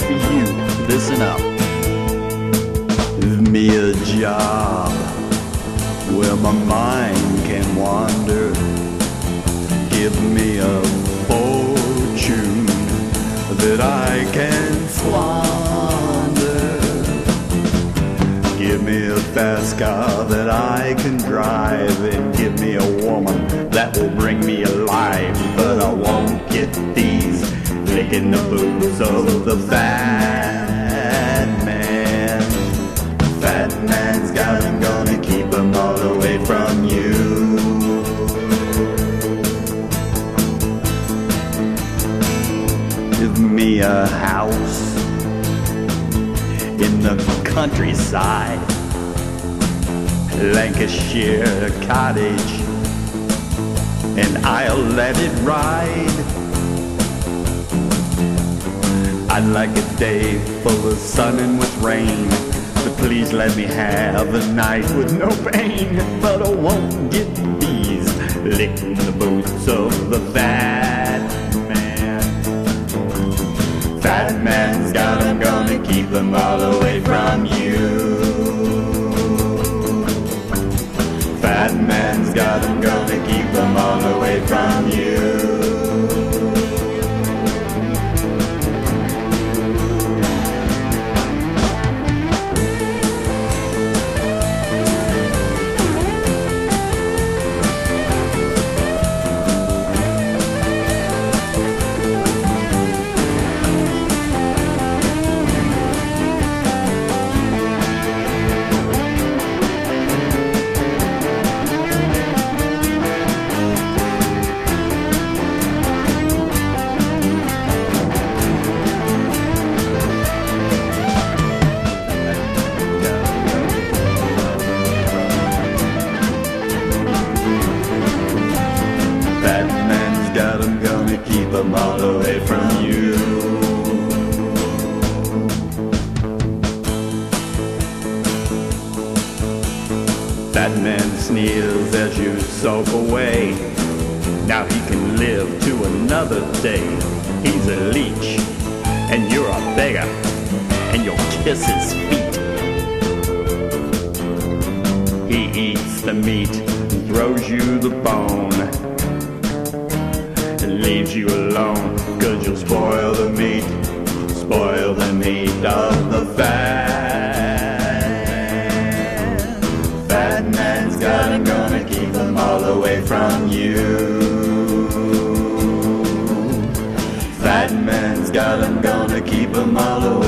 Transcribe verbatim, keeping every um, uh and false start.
for you. Listen up. Give me a job where my mind can wander. Give me a fortune that I can squander. Give me a fast car that I can drive, and give me a woman that will bring me alive. But I won't get these licking the boots of the fat man. Fat man's got 'em, gonna keep 'em all away from you. Give me a house in the countryside, Lancashire cottage, and I'll let it ride. I'd like a day full of sun and with rain, but please let me have a night with no pain. But I won't get these licking the boots of the fat man. Fat man's got 'em, gonna keep 'em all away from you. Fat man's got 'em, gonna keep 'em all away from you. Got 'em, gonna keep 'em all away from you. That man sneers as you sulk away. Now he can live to another day. He's a leech, and you're a beggar, and you'll kiss his feet. He eats the meat and throws you the bone, leaves you alone, 'cause you'll spoil the meat, spoil the meat of the fat man. Fat man's got 'em, gonna keep 'em all away from you. Fat man's got 'em, gonna keep 'em all away